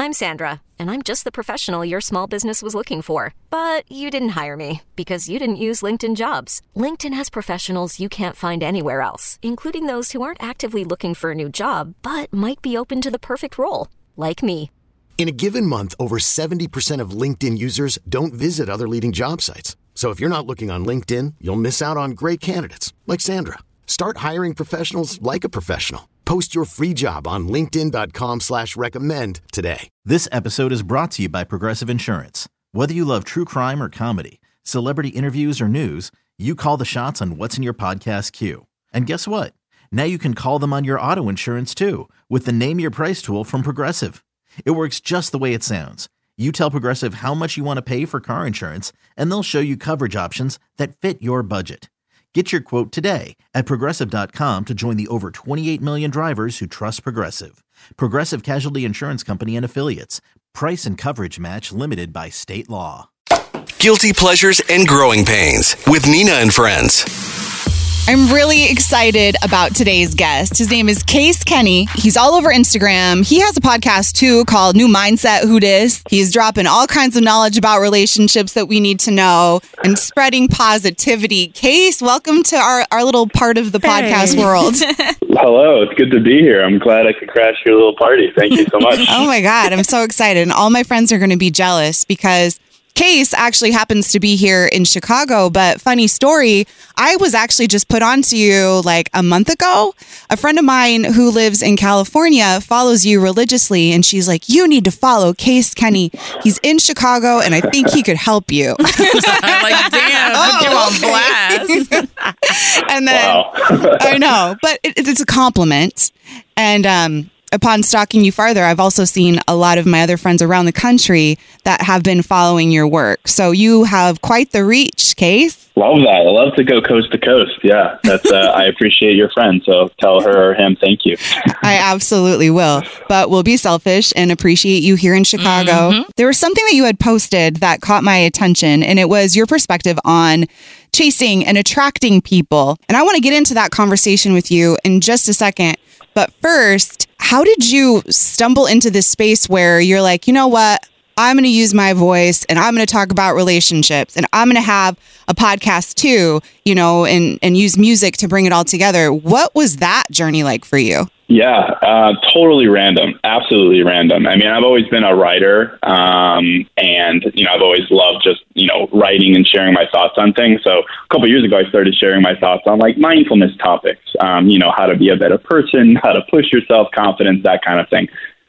I'm Sandra, and I'm just the professional your small business was looking for. But you didn't hire me because you didn't use LinkedIn Jobs. LinkedIn has professionals you can't find anywhere else, including those who aren't actively looking for a new job, but might be open to the perfect role, like me. In a given month, over 70% of LinkedIn users don't visit other leading job sites. So if you're not looking on LinkedIn, you'll miss out on great candidates like Sandra. Start hiring professionals like a professional. Post your free job on linkedin.com/recommend today. This episode is brought to you by Progressive Insurance. Whether you love true crime or comedy, celebrity interviews or news, you call the shots on what's in your podcast queue. And guess what? Now you can call them on your auto insurance too with the Name Your Price tool from Progressive. It works just the way it sounds. You tell Progressive how much you want to pay for car insurance, and they'll show you coverage options that fit your budget. Get your quote today at Progressive.com to join the over 28 million drivers who trust Progressive. Progressive Casualty Insurance Company and Affiliates. Price and coverage match limited by state law. Guilty Pleasures and Growing Pains with Nina and Friends. I'm really excited about today's guest. His name is Case Kenny. He's all over Instagram. He has a podcast too called New Mindset Who Dis. He's dropping all kinds of knowledge about relationships that we need to know and spreading positivity. Case, welcome to our little part of the podcast world. Hello, it's good to be here. I'm glad I could crash your little party. Thank you so much. Oh my God, I'm so excited. And all my friends are going to be jealous because Case actually happens to be here in Chicago, but funny story, I was actually just put onto you like a month ago. A friend of mine who lives in California follows you religiously, and she's like, you need to follow Case Kenny. He's in Chicago, and I think he could help you. I'm like, damn, put you on blast. And then, wow. I know, but it's a compliment. And upon stalking you farther, I've also seen a lot of my other friends around the country that have been following your work. So you have quite the reach, Case. Love that. I love to go coast to coast. Yeah, that's. I appreciate your friend. So tell her or him thank you. I absolutely will. But we'll be selfish and appreciate you here in Chicago. Mm-hmm. There was something that you had posted that caught my attention, and it was your perspective on chasing and attracting people. And I want to get into that conversation with you in just a second. But first, how did you stumble into this space where you're like, you know what? I'm going to use my voice and I'm going to talk about relationships and I'm going to have a podcast too, you know, and use music to bring it all together. What was that journey like for you? Yeah, totally random. Absolutely random. I mean, I've always been a writer, and, you know, I've always loved just, you know, writing and sharing my thoughts on things. So a couple of years ago, I started sharing my thoughts on like mindfulness topics, you know, how to be a better person, how to push yourself, confidence, that kind of thing.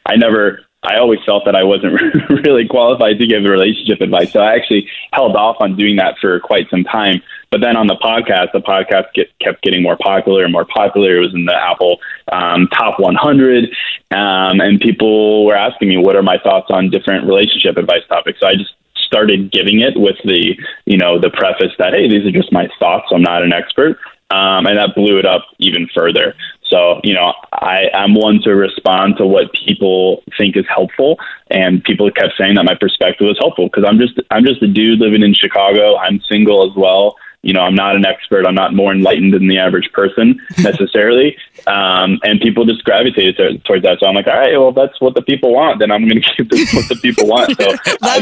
I always felt that I wasn't really qualified to give relationship advice. So I actually held off on doing that for quite some time. But then on the podcast kept getting more popular and more popular. It was in the Apple top 100. And people were asking me, what are my thoughts on different relationship advice topics? So I just started giving it with the, you know, the preface that, hey, these are just my thoughts. I'm not an expert. And that blew it up even further. So, you know, I'm one to respond to what people think is helpful, and people kept saying that my perspective was helpful because I'm just a dude living in Chicago. I'm single as well. You know, I'm not an expert. I'm not more enlightened than the average person necessarily. And people just gravitated towards that. So I'm like, all right, well, that's what the people want. Then I'm going to give this what the people want. So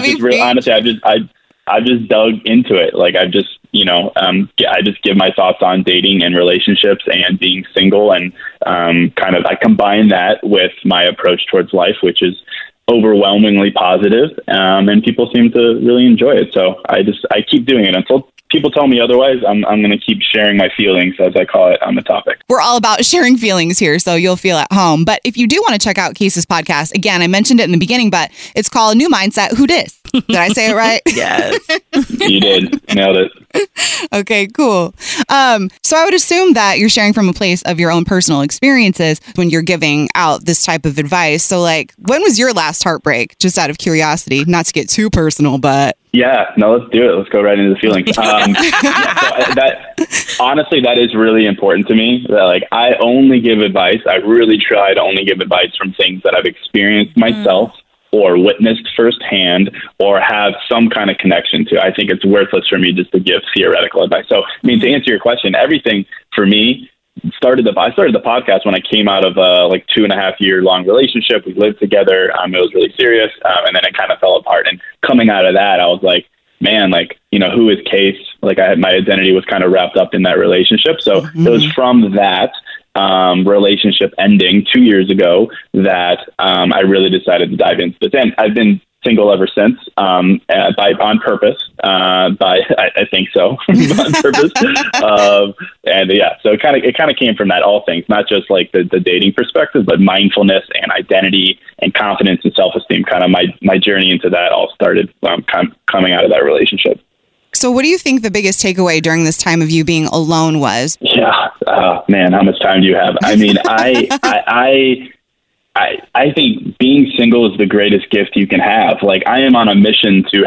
I just dug into it. Like I just give my thoughts on dating and relationships and being single, and I combine that with my approach towards life, which is overwhelmingly positive, and people seem to really enjoy it. So I keep doing it until people tell me otherwise. I'm going to keep sharing my feelings, as I call it, on the topic. We're all about sharing feelings here, so you'll feel at home. But if you do want to check out Case's podcast, again, I mentioned it in the beginning, but it's called New Mindset Who Dis. Did I say it right? Yes. You did. Nailed it. Okay, cool. So I would assume that you're sharing from a place of your own personal experiences when you're giving out this type of advice. So like, when was your last heartbreak? Just out of curiosity, not to get too personal, but... Yeah, no, let's do it. Let's go right into the feelings. Honestly, that is really important to me. That, like, I only give advice. I really try to only give advice from things that I've experienced myself or witnessed firsthand or have some kind of connection to. I think it's worthless for me just to give theoretical advice. So, I mean, to answer your question, everything for me started the podcast when I came out of a 2.5 year long relationship. We lived together. It was really serious. And then it kind of fell apart. And coming out of that, I was like, man, who is Case? My identity was kind of wrapped up in that relationship. So it was from that relationship ending 2 years ago that I really decided to dive into this. And I've been single ever since, on purpose. I think so, on purpose. So it kind of came from that, all things, not just the dating perspective, but mindfulness and identity and confidence and self-esteem. Kind of my journey into that all started coming out of that relationship. So what do you think the biggest takeaway during this time of you being alone was? Yeah, man, how much time do you have? I mean, I think being single is the greatest gift you can have. I am on a mission to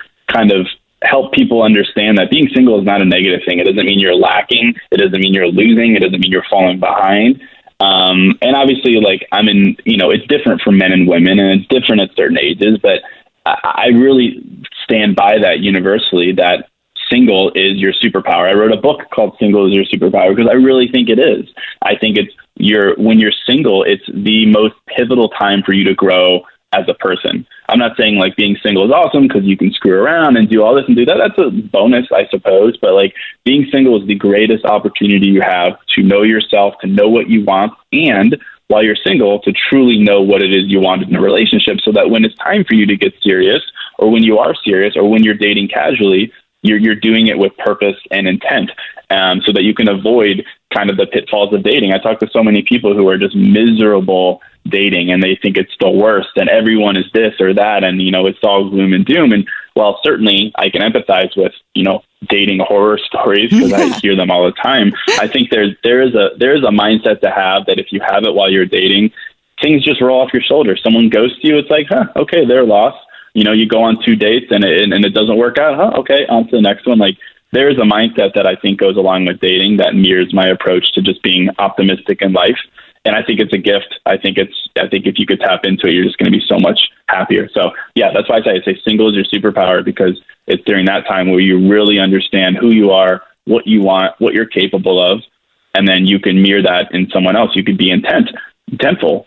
help people understand that being single is not a negative thing. It doesn't mean you're lacking. It doesn't mean you're losing. It doesn't mean you're falling behind. And obviously, it's different for men and women, and it's different at certain ages, but I really stand by that universally, that single is your superpower. I wrote a book called Single is Your Superpower because I really think it is. I think when you're single, it's the most pivotal time for you to grow as a person. I'm not saying being single is awesome because you can screw around and do all this and do that. That's a bonus, I suppose. But being single is the greatest opportunity you have to know yourself, to know what you want, and while you're single, to truly know what it is you want in a relationship, so that when it's time for you to get serious, or when you are serious, or when you're dating casually, you're doing it with purpose and intent, so that you can avoid kind of the pitfalls of dating. I talk to so many people who are just miserable dating, and they think it's the worst, and everyone is this or that, and it's all gloom and doom. And while certainly I can empathize with dating horror stories because I hear them all the time, I think there is a mindset to have that if you have it while you're dating, things just roll off your shoulders. Someone ghosts you, it's okay, they're lost. You go on 2 dates and it doesn't work out. Okay, on to the next one. There is a mindset that I think goes along with dating that mirrors my approach to just being optimistic in life. And I think it's a gift. I think if you could tap into it, you're just going to be so much happier. So yeah, that's why I say single is your superpower, because it's during that time where you really understand who you are, what you want, what you're capable of, and then you can mirror that in someone else. You could be intentional,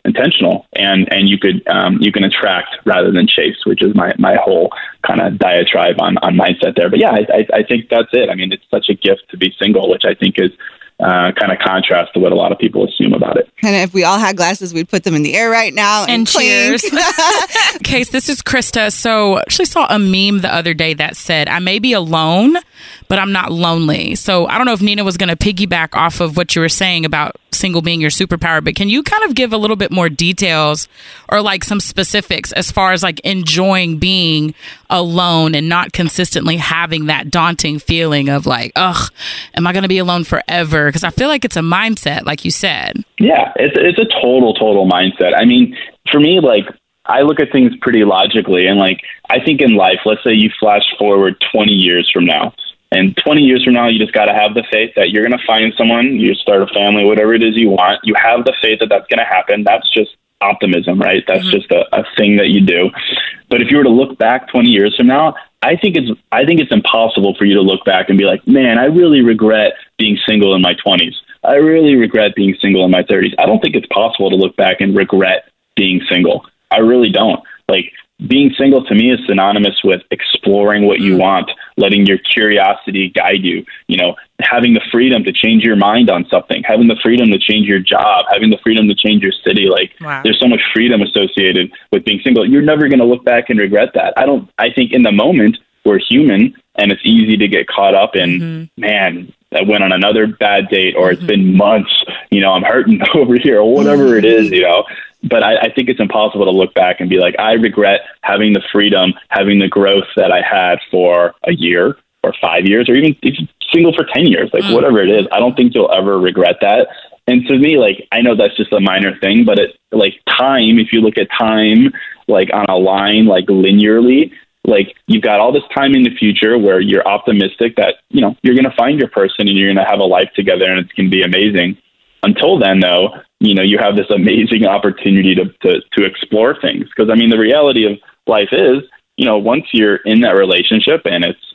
and you can attract rather than chase, which is my whole kind of diatribe on mindset there. But yeah, I think that's it. I mean, it's such a gift to be single, which I think is kind of contrast to what a lot of people assume about it. And if we all had glasses, we'd put them in the air right now and cheers. Case, this is Krista. So I actually saw a meme the other day that said, I may be alone, but I'm not lonely. So I don't know if Nina was going to piggyback off of what you were saying about single being your superpower, but can you kind of give a little bit more details or some specifics as far as enjoying being alone and not consistently having that daunting feeling of ugh, am I going to be alone forever? Because I feel like it's a mindset, like you said. Yeah, it's a total mindset. I mean, for me, I look at things pretty logically, and I think in life, let's say you flash forward 20 years from now. And 20 years from now, you just got to have the faith that you're going to find someone, you start a family, whatever it is you want. You have the faith that that's going to happen. That's just optimism, right? That's just a thing that you do. But if you were to look back 20 years from now, I think it's impossible for you to look back and be like, man, I really regret being single in my 20s. I really regret being single in my 30s. I don't think it's possible to look back and regret being single. I really don't. Being single to me is synonymous with exploring what you want, letting your curiosity guide you, having the freedom to change your mind on something, having the freedom to change your job, having the freedom to change your city. Wow. There's so much freedom associated with being single. You're never going to look back and regret that. I think in the moment we're human, and it's easy to get caught up in, man, I went on another bad date, or it's been months, I'm hurting over here, or whatever it is, But I think it's impossible to look back and be like, I regret having the freedom, having the growth that I had for a year or 5 years, or even single for 10 years, whatever it is. I don't think you'll ever regret that. And to me, I know that's just a minor thing, but time, if you look at time, on a line, linearly, you've got all this time in the future where you're optimistic that, you're going to find your person and you're going to have a life together and it's going to be amazing. Until then, though, you have this amazing opportunity to explore things. Because, the reality of life is, once you're in that relationship and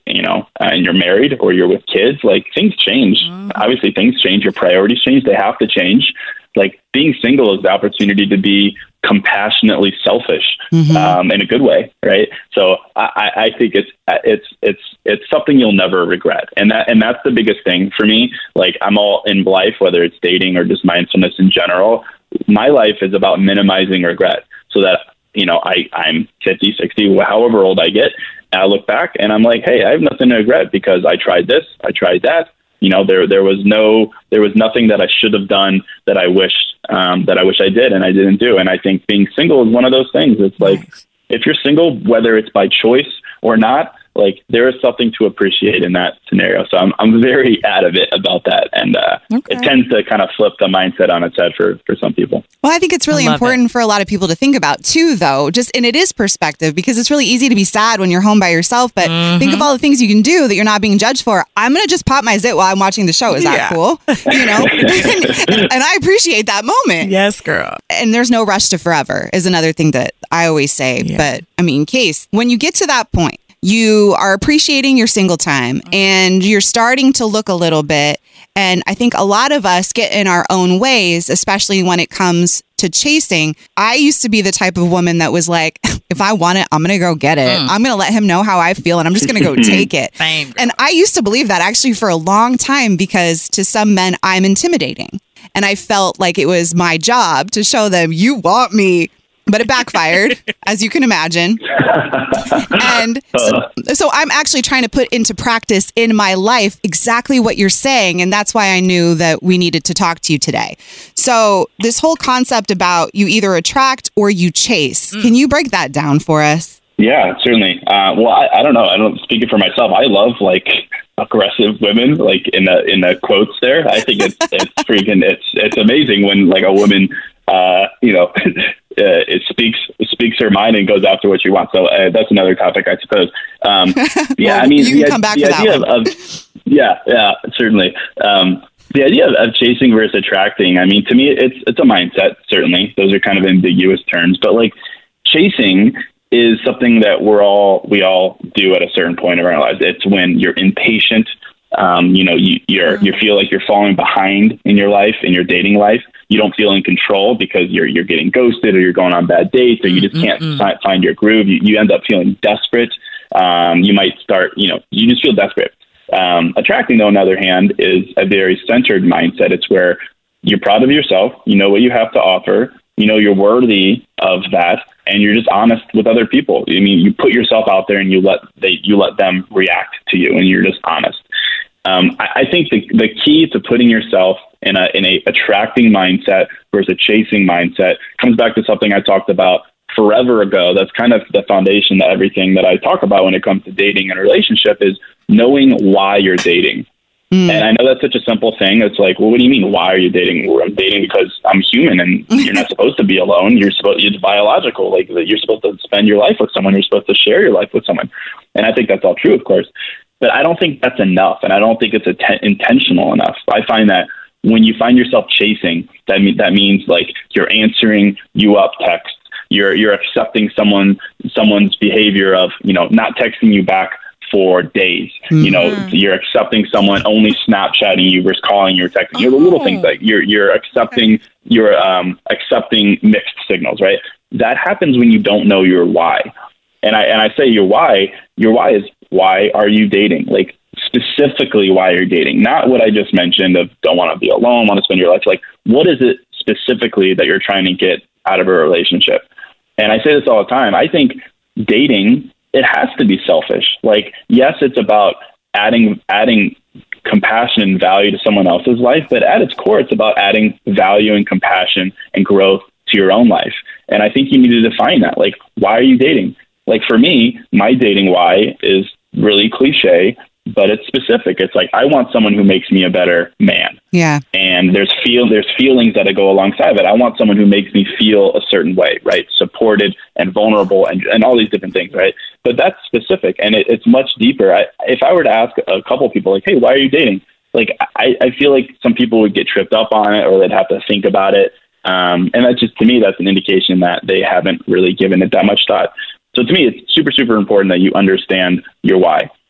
and you're married or you're with kids, like things change. Obviously things change, your priorities change, they have to change. Like being single is the opportunity to be compassionately selfish, in a good way. Right. So I think it's something you'll never regret. And that's the biggest thing for me. Like I'm all in life, whether it's dating or just mindfulness in general, my life is about minimizing regret so that, I'm 50, 60, however old I get. And I look back and I'm like, hey, I have nothing to regret because I tried this, I tried that. There was nothing that I should have done that I wish I did and I didn't do. And I think being single is one of those things. It's like, if you're single, whether it's by choice or not, like there is something to appreciate in that scenario. So I'm very adamant about that. And it tends to kind of flip the mindset on its head for some people. Well, I think it's really important for a lot of people to think about too, though, and it is perspective, because it's really easy to be sad when you're home by yourself. But think of all the things you can do that you're not being judged for. I'm going to just pop my zit while I'm watching the show. Is that cool? And I appreciate that moment. Yes, girl. And there's no rush to forever is another thing that I always say. Yeah. But I mean, Case, when you get to that point, you are appreciating your single time and you're starting to look a little bit. And I think a lot of us get in our own ways, especially when it comes to chasing. I used to be the type of woman that was like, if I want it, I'm going to go get it. I'm going to let him know how I feel and I'm just going to go take it. Same. And I used to believe that actually for a long time, because to some men, I'm intimidating. And I felt like it was my job to show them, you want me. But it backfired, as you can imagine. And so I'm actually trying to put into practice in my life exactly what you're saying. And that's why I knew that we needed to talk to you today. So this whole concept about you either attract or you chase, can you break that down for us? Yeah, certainly. Well, I don't know. I don't speak it for myself. I love like aggressive women, like in the quotes there. I think it's freaking, it's amazing when like a woman, it speaks her mind and goes after what she wants. So that's another topic, I suppose. Yeah, well, I mean, you can come back to that one. Yeah, certainly. The idea of chasing versus attracting, I mean, to me, it's a mindset. Certainly, those are kind of ambiguous terms, but like chasing is something that we all do at a certain point of our lives. It's when you're impatient. You feel like you're falling behind in your life, in your dating life. You don't feel in control because you're getting ghosted or you're going on bad dates or you just can't find your groove. You end up feeling desperate. You might start, you just feel desperate. Attracting, though, on the other hand, is a very centered mindset. It's where you're proud of yourself. You know what you have to offer. You know you're worthy of that, and you're just honest with other people. I mean, you put yourself out there and you let them react to you, and you're just honest. I think the key to putting yourself in a attracting mindset versus a chasing mindset comes back to something I talked about forever ago. That's kind of the foundation to everything that I talk about when it comes to dating and relationship is knowing why you're dating. And I know that's such a simple thing. It's like, well, what do you mean? Why are you dating? Well, I'm dating because I'm human and you're not supposed to be alone. It's biological. Like you're supposed to spend your life with someone. You're supposed to share your life with someone. And I think that's all true, of course. But I don't think that's enough. And I don't think it's intentional enough. I find that when you find yourself chasing, that means like you're answering you up texts. You're accepting someone's behavior of, not texting you back for days. You're accepting someone only Snapchatting you versus calling you or texting you. The little things like you're accepting accepting mixed signals, right? That happens when you don't know your why. And I say your why is why are you dating? Like specifically why you're dating, not what I just mentioned of don't want to be alone, want to spend your life. Like what is it specifically that you're trying to get out of a relationship? And I say this all the time. I think dating, it has to be selfish. Like, yes, it's about adding compassion and value to someone else's life, but at its core, it's about adding value and compassion and growth to your own life. And I think you need to define that. Like, why are you dating? Like for me, my dating why is really cliche, but it's specific. It's like, I want someone who makes me a better man. Yeah. And there's feelings that go alongside of it. I want someone who makes me feel a certain way, right? Supported and vulnerable and all these different things, right? But that's specific and it's much deeper. If I were to ask a couple people like, hey, why are you dating? Like, I feel like some people would get tripped up on it or they'd have to think about it. And that's just, to me, that's an indication that they haven't really given it that much thought. So to me, it's super, super important that you understand your why.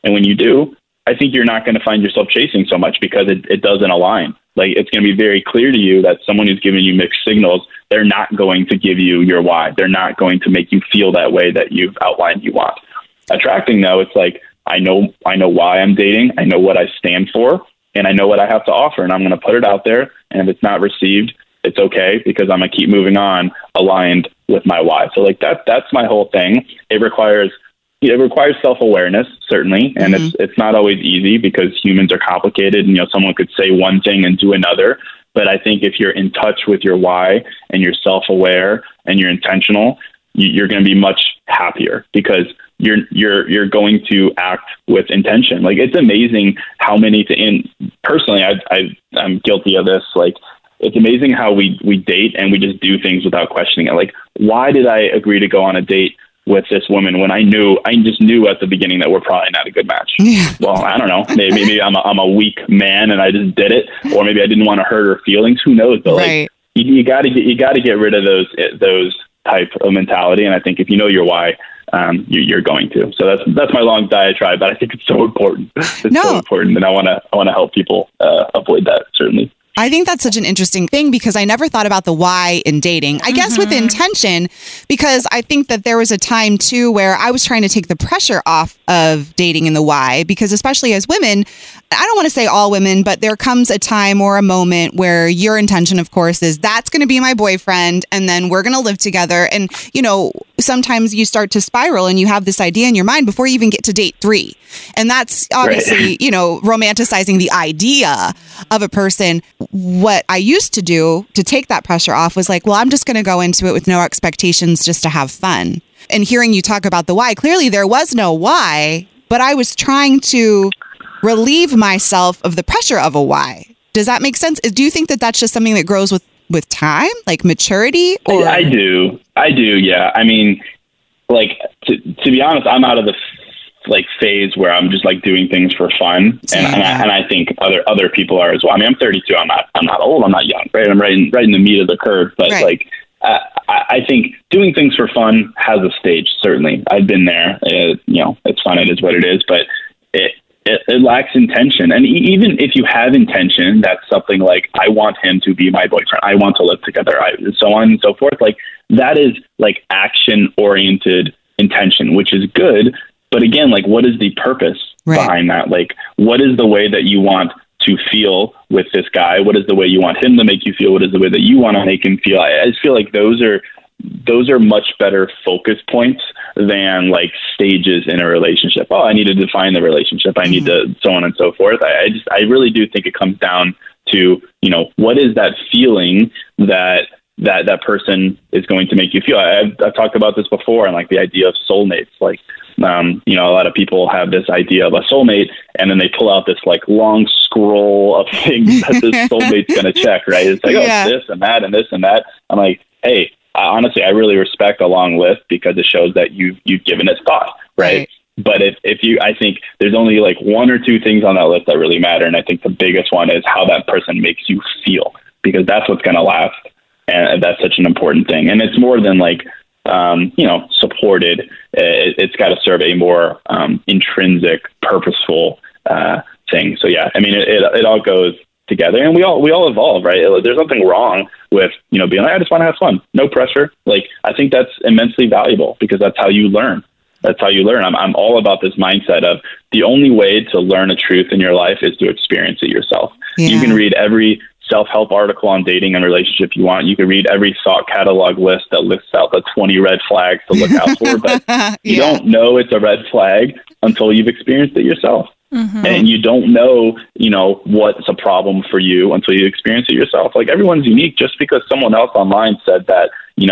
And when you do, I think you're not going to find yourself chasing so much because it doesn't align. Like, it's going to be very clear to you that someone who's giving you mixed signals, they're not going to give you your why. They're not going to make you feel that way that you've outlined you want. Attracting, though, it's like, I know why I'm dating. I know what I stand for, and I know what I have to offer, and I'm going to put it out there. And if it's not received, it's okay, because I'm going to keep moving on aligned with my why. So like that's my whole thing. It requires self-awareness, certainly. And it's not always easy because humans are complicated. And, someone could say one thing and do another. But I think if you're in touch with your why and you're self-aware and you're intentional, you're going to be much happier because you're going to act with intention. Like, it's amazing how many, and personally, I'm guilty of this. Like, it's amazing how we date and we just do things without questioning it. Like, why did I agree to go on a date with this woman when I just knew at the beginning that we're probably not a good match? Yeah. Well, I don't know. Maybe I'm a weak man and I just did it, or maybe I didn't want to hurt her feelings. Who knows? But right. Like, you got to get rid of those type of mentality. And I think if you know your why, you're going to. So that's my long diatribe, but I think it's so important. So important, and I want to help people avoid that, certainly. I think that's such an interesting thing because I never thought about the why in dating. I guess with intention, because I think that there was a time too where I was trying to take the pressure off of dating and the why, because especially as women, I don't want to say all women, but there comes a time or a moment where your intention, of course, is that's going to be my boyfriend and then we're going to live together. And, sometimes you start to spiral and you have this idea in your mind before you even get to date 3. And that's obviously, romanticizing the idea of a person. What I used to do to take that pressure off was like, well, I'm just going to go into it with no expectations just to have fun. And hearing you talk about the why, clearly there was no why, but I was trying to relieve myself of the pressure of a why. Does that make sense? Do you think that that's just something that grows with time, like maturity? Or? I do. Yeah. I mean, like, to be honest, I'm out of the phase where I'm just like doing things for fun. And I think other people are as well. I mean, I'm 32. I'm not old. I'm not young, right? I'm right in the meat of the curve. But I think doing things for fun has a stage. Certainly, I've been there. It's fun. It is what it is. But it lacks intention. And even if you have intention, that's something like, I want him to be my boyfriend. I want to live together. So on and so forth. Like, that is like action-oriented intention, which is good. But again, like, what is the purpose behind that? Like, what is the way that you want to feel with this guy? What is the way you want him to make you feel? What is the way that you want to make him feel? I just feel like those are much better focus points than like stages in a relationship. Oh, I need to define the relationship. I need to so on and so forth. I really do think it comes down to, what is that feeling that person is going to make you feel? I've talked about this before, and like the idea of soulmates. Like, a lot of people have this idea of a soulmate, and then they pull out this like long scroll of things that this soulmate's going to check, right? It's like, it's this and that and this and that. I'm like, hey, honestly, I really respect a long list because it shows that you've given it thought, right? But I think there's only like 1 or 2 things on that list that really matter. And I think the biggest one is how that person makes you feel, because that's what's going to last. And that's such an important thing. And it's more than like, supported. It's got to serve a more intrinsic, purposeful thing. So yeah, I mean, it all goes together, and we all evolve, right? There's nothing wrong with being like, I just want to have fun, no pressure. Like, I think that's immensely valuable because that's how you learn. I'm all about this mindset of the only way to learn a truth in your life is to experience it yourself. Yeah. You can read every self-help article on dating and relationship you want. You can read every thought catalog list that lists out the 20 red flags to look out for, but you don't know it's a red flag until you've experienced it yourself. Mm-hmm. And you don't know, what's a problem for you until you experience it yourself. Like, everyone's unique. Just because someone else online said that,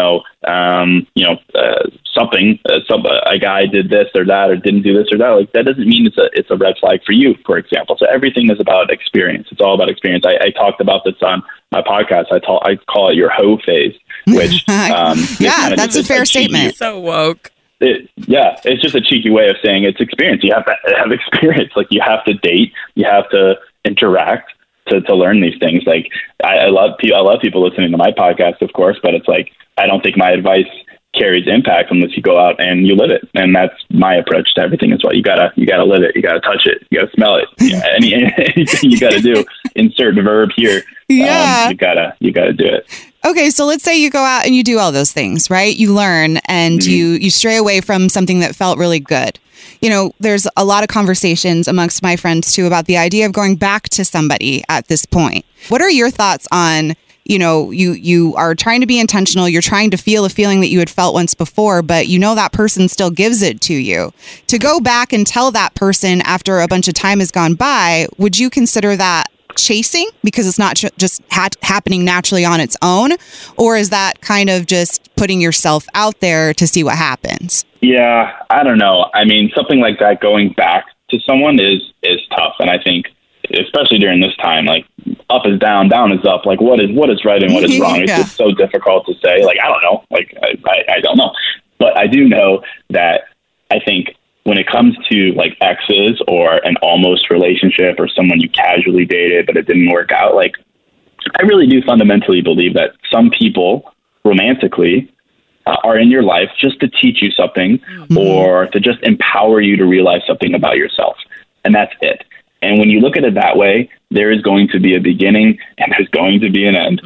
a guy did this or that or didn't do this or that, like, that doesn't mean it's a red flag for you, for example. So everything is about experience. It's all about experience. I talked about this on my podcast. I call it your hoe phase, which that's a fair statement. So woke. It's just a cheeky way of saying it's experience. You have to have experience. Like, you have to date, you have to interact to learn these things. Like, I love people listening to my podcast, of course, but it's like, I don't think my advice carries impact unless you go out and you live it. And that's my approach to everything as well. You gotta live it. You gotta touch it. You gotta smell it. Anything you gotta do. Insert the verb here. Yeah. You gotta do it. Okay, so let's say you go out and you do all those things, right? You learn and you stray away from something that felt really good. There's a lot of conversations amongst my friends too about the idea of going back to somebody at this point. What are your thoughts on, you are trying to be intentional, you're trying to feel a feeling that you had felt once before, but that person still gives it to you. To go back and tell that person after a bunch of time has gone by, would you consider that chasing because it's not just happening naturally on its own? Or is that kind of just putting yourself out there to see what happens? Yeah, I don't know. I mean, something like that, going back to someone is tough. And I think, especially during this time, like up is down, down is up. Like what is right and what is wrong? It's just so difficult to say. Like, I don't know. Like, I don't know. But I do know that I think when it comes to like exes or an almost relationship or someone you casually dated but it didn't work out, like I really do fundamentally believe that some people romantically are in your life just to teach you something or to just empower you to realize something about yourself. And that's it. And when you look at it that way, there is going to be a beginning and there's going to be an end.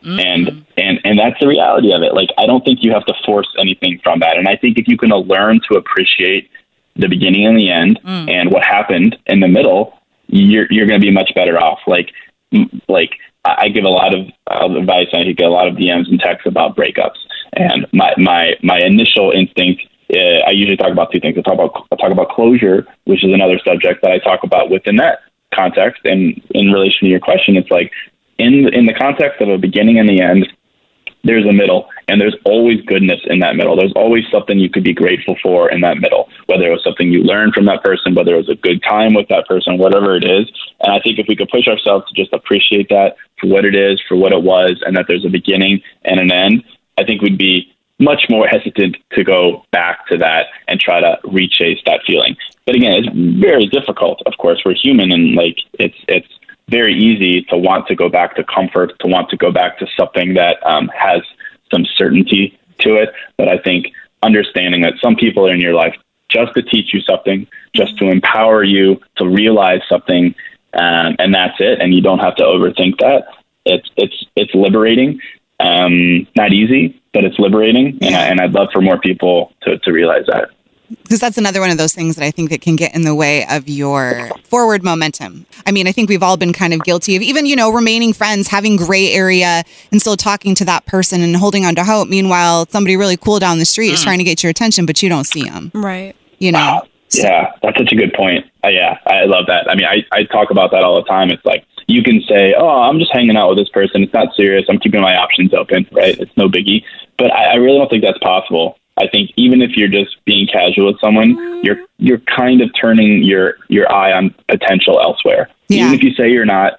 And that's the reality of it. Like, I don't think you have to force anything from that. And I think if you can learn to appreciate the beginning and the end and what happened in the middle, you're going to be much better off. Like I give a lot of advice. I get a lot of DMs and texts about breakups. And my initial instinct, I usually talk about two things. I talk about closure, which is another subject that I talk about within that context. And in relation to your question, it's like in the context of a beginning and the end, there's a middle, and there's always goodness in that middle. There's always something you could be grateful for in that middle, whether it was something you learned from that person, whether it was a good time with that person, whatever it is. And I think if we could push ourselves to just appreciate that for what it is, for what it was, and that there's a beginning and an end, I think we'd be much more hesitant to go back to that and try to rechase that feeling. But again, it's very difficult. Of course, we're human, and like it's very easy to want to go back to comfort, to want to go back to something that has some certainty to it. But I think understanding that some people are in your life just to teach you something, just to empower you to realize something, and that's it. And you don't have to overthink that. It's liberating. Not easy, but it's liberating. And I'd love for more people to realize that. Because that's another one of those things that I think that can get in the way of your forward momentum. I mean, I think we've all been kind of guilty of even, remaining friends, having gray area and still talking to that person and holding on to hope. Meanwhile, somebody really cool down the street is trying to get your attention, but you don't see them. Right. Wow. Yeah, that's such a good point. Yeah, I love that. I mean, I talk about that all the time. It's like, you can say, oh, I'm just hanging out with this person. It's not serious. I'm keeping my options open, right? It's no biggie. But I really don't think that's possible. I think even if you're just being casual with someone, you're kind of turning your eye on potential elsewhere. Yeah. Even if you say you're not,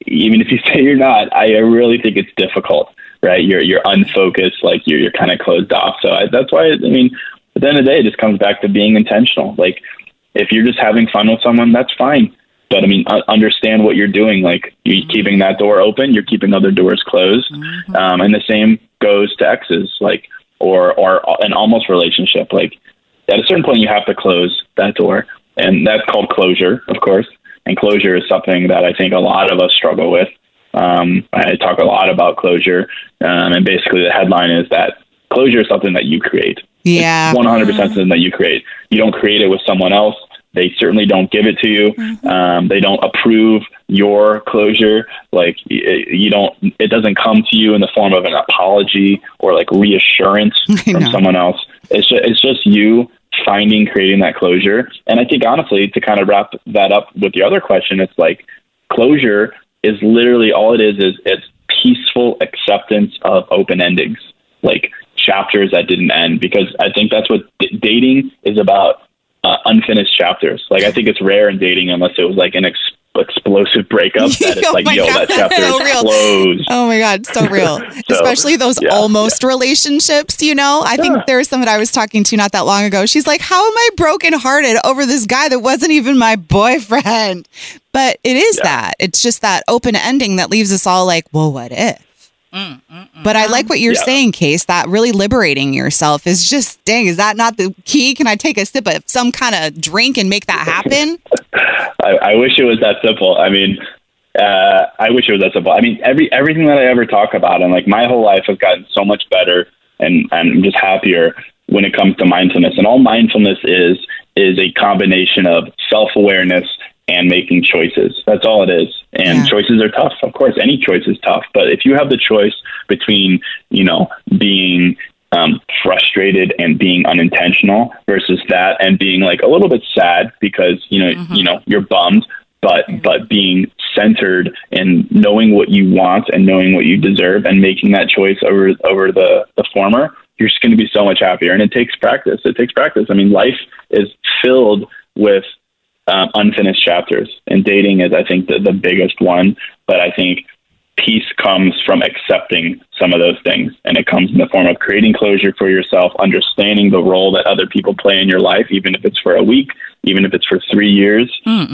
I really think it's difficult, right? You're unfocused, like you're kind of closed off. So that's why, I mean, at the end of the day, it just comes back to being intentional. Like if you're just having fun with someone, that's fine. But I mean, understand what you're doing. Like you're keeping that door open, you're keeping other doors closed. And the same goes to exes, like, or an almost relationship. Like at a certain point, you have to close that door, and that's called closure, of course. And closure is something that I think a lot of us struggle with. I talk a lot about closure, and basically the headline is that closure is something that you create. Yeah, it's 100% something that you create. You don't create it with someone else. They certainly don't give it to you. They don't approve your closure. Like it doesn't come to you in the form of an apology or like reassurance from someone else. It's just you creating that closure. And I think honestly, to kind of wrap that up with your other question, it's like closure is literally all it is it's peaceful acceptance of open endings, like chapters that didn't end, because I think that's what dating is about. Unfinished chapters. Like I think it's rare in dating unless it was like an explosive breakup that it's like, that chapter is closed. Oh my God, so real. Especially those almost relationships, I think there was someone I was talking to not that long ago. She's like, how am I brokenhearted over this guy that wasn't even my boyfriend? But it is that. It's just that open ending that leaves us all like, well, what if? But I like what you're saying, Case, that really liberating yourself is just, dang, is that not the key? Can I take a sip of some kind of drink and make that happen? I wish it was that simple. I mean, I wish it was that simple. I mean, everything that I ever talk about, and like my whole life has gotten so much better, and I'm just happier when it comes to mindfulness. And all mindfulness is a combination of self-awareness and making choices. That's all it is. And choices are tough. Of course, any choice is tough. But if you have the choice between, being frustrated and being unintentional versus that and being like a little bit sad because, you're bummed, but being centered and knowing what you want and knowing what you deserve and making that choice over the former, you're just going to be so much happier. And it takes practice. I mean, life is filled with unfinished chapters, and dating is, I think, the biggest one. But I think peace comes from accepting some of those things, and it comes in the form of creating closure for yourself, understanding the role that other people play in your life, even if it's for a week, even if it's for 3 years.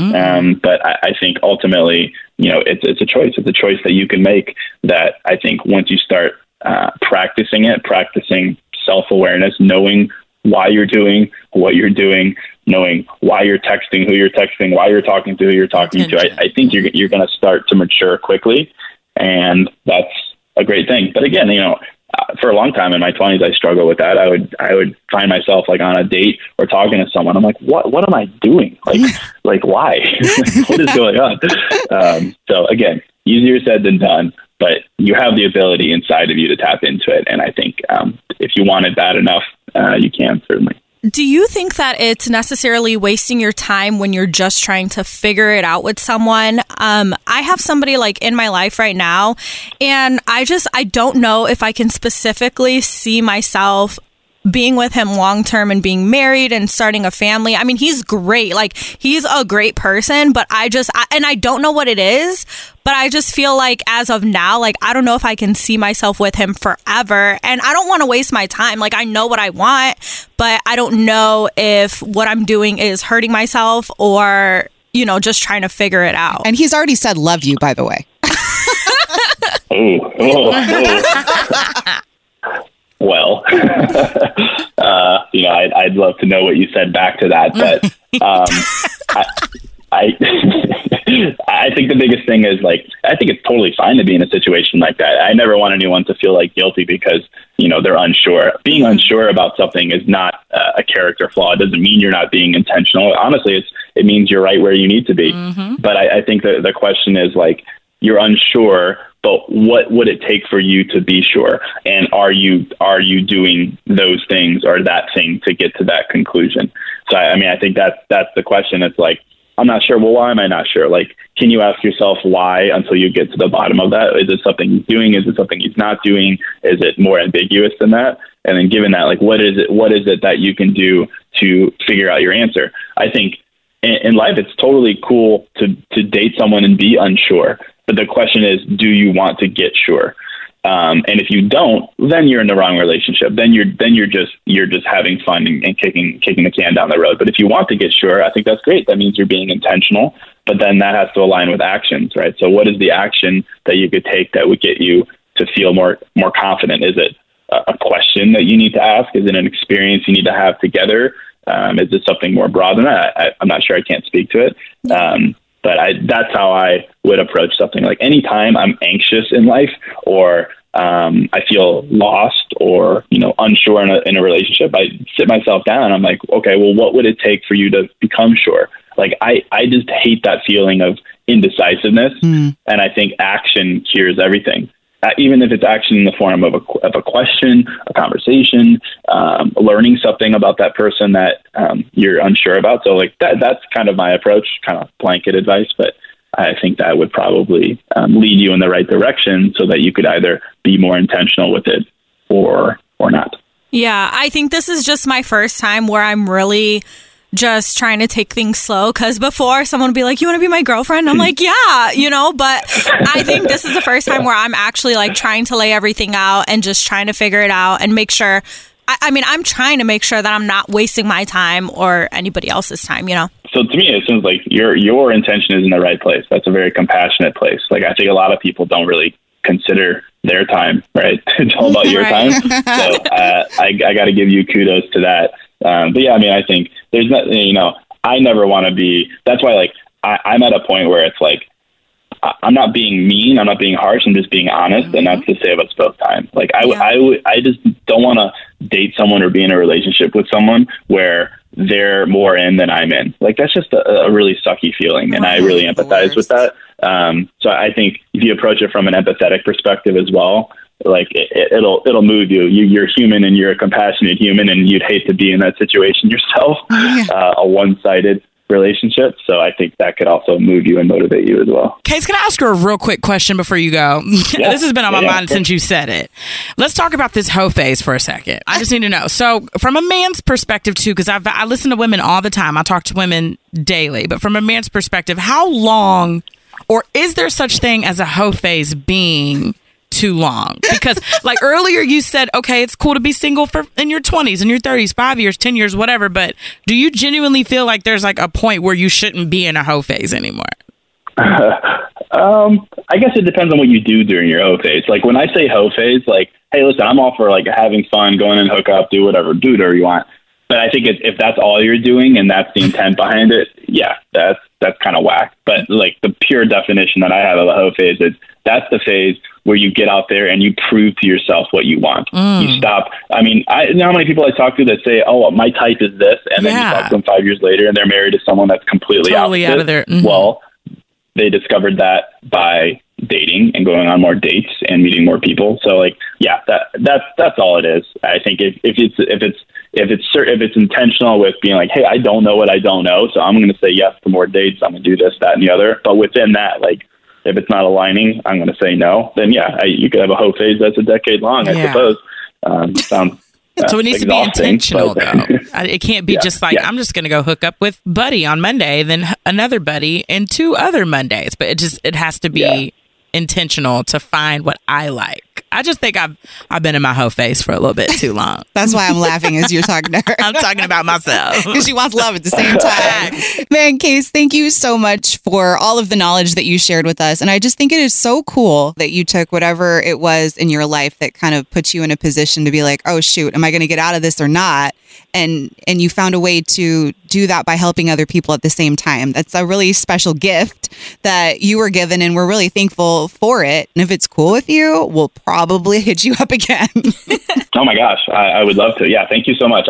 But I think ultimately, it's a choice. It's a choice that you can make that I think once you start practicing self-awareness, knowing why you're doing what you're doing, knowing why you're texting who you're texting, why you're talking to who you're talking to, I think you're going to start to mature quickly, and that's a great thing. But again, for a long time in my 20s, I struggled with that. I would find myself like on a date or talking to someone. I'm like, what am I doing? Like why? What is going on? So again, easier said than done, but you have the ability inside of you to tap into it. And I think if you want it bad enough, you can, certainly. Do you think that it's necessarily wasting your time when you're just trying to figure it out with someone? I have somebody like in my life right now, and I don't know if I can specifically see myself being with him long term and being married and starting a family. I mean, he's great. Like, he's a great person, but I don't know what it is, but I just feel like as of now, like, I don't know if I can see myself with him forever. And I don't want to waste my time. Like, I know what I want, but I don't know if what I'm doing is hurting myself or, just trying to figure it out. And he's already said love you, by the way. Well, I'd love to know what you said back to that, but I think the biggest thing is, like, I think it's totally fine to be in a situation like that. I never want anyone to feel like guilty because, they're unsure. Being unsure about something is not a character flaw. It doesn't mean you're not being intentional. Honestly, it means you're right where you need to be. But I think that the question is, like, you're unsure, but what would it take for you to be sure? And are you doing those things or that thing to get to that conclusion? So, I think that's the question. It's like, I'm not sure. Well, why am I not sure? Like, can you ask yourself why until you get to the bottom of that? Is it something he's doing? Is it something he's not doing? Is it more ambiguous than that? And then given that, like, what is it that you can do to figure out your answer? I think in life, it's totally cool to date someone and be unsure. But the question is, do you want to get sure? And if you don't, then you're in the wrong relationship. Then you're just having fun and kicking the can down the road. But if you want to get sure, I think that's great. That means you're being intentional. But then that has to align with actions, right? So what is the action that you could take that would get you to feel more confident? Is it a question that you need to ask? Is it an experience you need to have together? Is it something more broad than that? I'm not sure. I can't speak to it. But that's how I would approach something. Like, anytime I'm anxious in life or I feel lost or, unsure in a relationship, I sit myself down and I'm like, okay, well, what would it take for you to become sure? Like, I just hate that feeling of indecisiveness. And I think action cures everything. Even if it's action in the form of a question, a conversation, learning something about that person that you're unsure about. So, like, that's kind of my approach, kind of blanket advice, but I think that would probably lead you in the right direction so that you could either be more intentional with it or not. Yeah, I think this is just my first time where I'm really just trying to take things slow, because before someone would be like, you want to be my girlfriend? I'm like, yeah, but I think this is the first time where I'm actually like trying to lay everything out and just trying to figure it out and make sure. I'm trying to make sure that I'm not wasting my time or anybody else's time, So to me, it seems like your intention is in the right place. That's a very compassionate place. Like, I think a lot of people don't really consider their time, right? It's all about your time. So I got to give you kudos to that. But yeah, I mean, I think there's not, I never want to be, that's why like I'm at a point where it's like, I'm not being mean. I'm not being harsh. I'm just being honest. And that's to save us both time. Like I just don't want to date someone or be in a relationship with someone where they're more in than I'm in. Like that's just a really sucky feeling. And I really empathize with that. So I think if you approach it from an empathetic perspective as well, like it'll move you. You're human and you're a compassionate human, and you'd hate to be in that situation yourself, a one-sided relationship. So I think that could also move you and motivate you as well. Case, can I ask you a real quick question before you go? Yeah. This has been on my mind since you said it. Let's talk about this hoe phase for a second. I just need to know. So from a man's perspective too, because I listen to women all the time. I talk to women daily. But from a man's perspective, how long, or is there such thing as a hoe phase being too long? Because like earlier you said, okay, it's cool to be single in your 20s, in your 30s, 5 years, 10 years, whatever. But do you genuinely feel like there's like a point where you shouldn't be in a hoe phase anymore? I guess it depends on what you do during your hoe phase. Like when I say hoe phase, like, hey, listen, I'm all for like having fun, going and hook up, do whatever you want. But I think if that's all you're doing and that's the intent behind it, yeah, that's kind of whack. But like the pure definition that I have of a hoe phase is that's the phase where you get out there and you prove to yourself what you want. You stop. I mean, you know how many people I talk to that say, oh, my type is this. And then you talk to them 5 years later and they're married to someone that's completely out of there. Well, they discovered that by dating and going on more dates and meeting more people. So like, yeah, that's all it is. I think if it's intentional with being like, hey, I don't know what I don't know, so I'm going to say yes to more dates. I'm going to do this, that, and the other. But within that, like, if it's not aligning, I'm going to say no. Then yeah, you could have a hoe phase that's a decade long, I suppose. So it needs to be intentional, though. It can't be just like, I'm just going to go hook up with Buddy on Monday, then another Buddy, and 2 other Mondays. But it has to be intentional to find what I like. I just think I've been in my hoe phase for a little bit too long. That's why I'm laughing as you're talking to her. I'm talking about myself. Because she wants love at the same time. Man, Case, thank you so much for all of the knowledge that you shared with us. And I just think it is so cool that you took whatever it was in your life that kind of put you in a position to be like, oh, shoot, am I going to get out of this or not? And you found a way to do that by helping other people at the same time. That's a really special gift that you were given, and we're really thankful for it. And if it's cool with you, we'll probably hit you up again. Oh my gosh, I would love to. Yeah, thank you so much.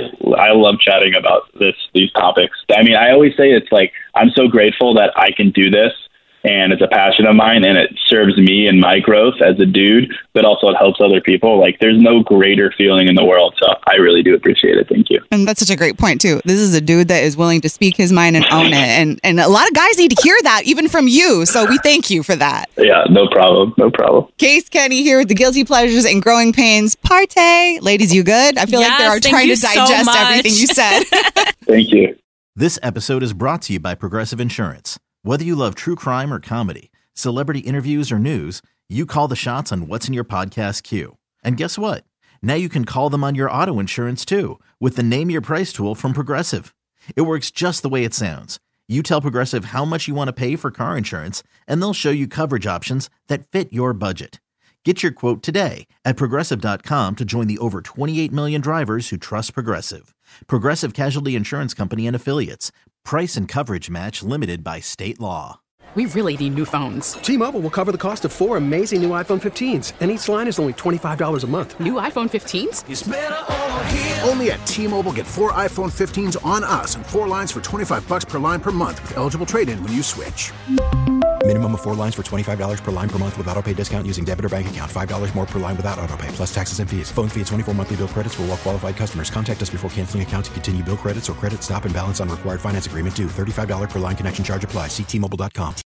I love chatting about these topics. I mean, I always say it's like, I'm so grateful that I can do this, and it's a passion of mine, and it serves me and my growth as a dude, but also it helps other people. Like, there's no greater feeling in the world. So I really do appreciate it. Thank you. And that's such a great point too. This is a dude that is willing to speak his mind and own it. And a lot of guys need to hear that, even from you. So we thank you for that. Yeah, no problem. No problem. Case Kenny here with the Guilty Pleasures and Growing Pains Party. Ladies, you good? I feel like they are trying to digest everything you said. Thank you. This episode is brought to you by Progressive Insurance. Whether you love true crime or comedy, celebrity interviews or news, you call the shots on what's in your podcast queue. And guess what? Now you can call them on your auto insurance too with the Name Your Price tool from Progressive. It works just the way it sounds. You tell Progressive how much you want to pay for car insurance, and they'll show you coverage options that fit your budget. Get your quote today at Progressive.com to join the over 28 million drivers who trust Progressive. Progressive Casualty Insurance Company and Affiliates. Price and coverage match limited by state law. We really need new phones. T-Mobile will cover the cost of 4 amazing new iPhone 15s, and each line is only $25 a month. New iPhone 15s? It's better over here. Only at T-Mobile, get 4 iPhone 15s on us and 4 lines for $25 per line per month with eligible trade-in when you switch. Minimum of 4 lines for $25 per line per month with autopay discount using debit or bank account. $5 more per line without autopay, plus taxes and fees. Phone fee at 24 monthly bill credits for well-qualified customers. Contact us before canceling account to continue bill credits or credit stop and balance on required finance agreement due. $35 per line connection charge applies. See T-Mobile.com.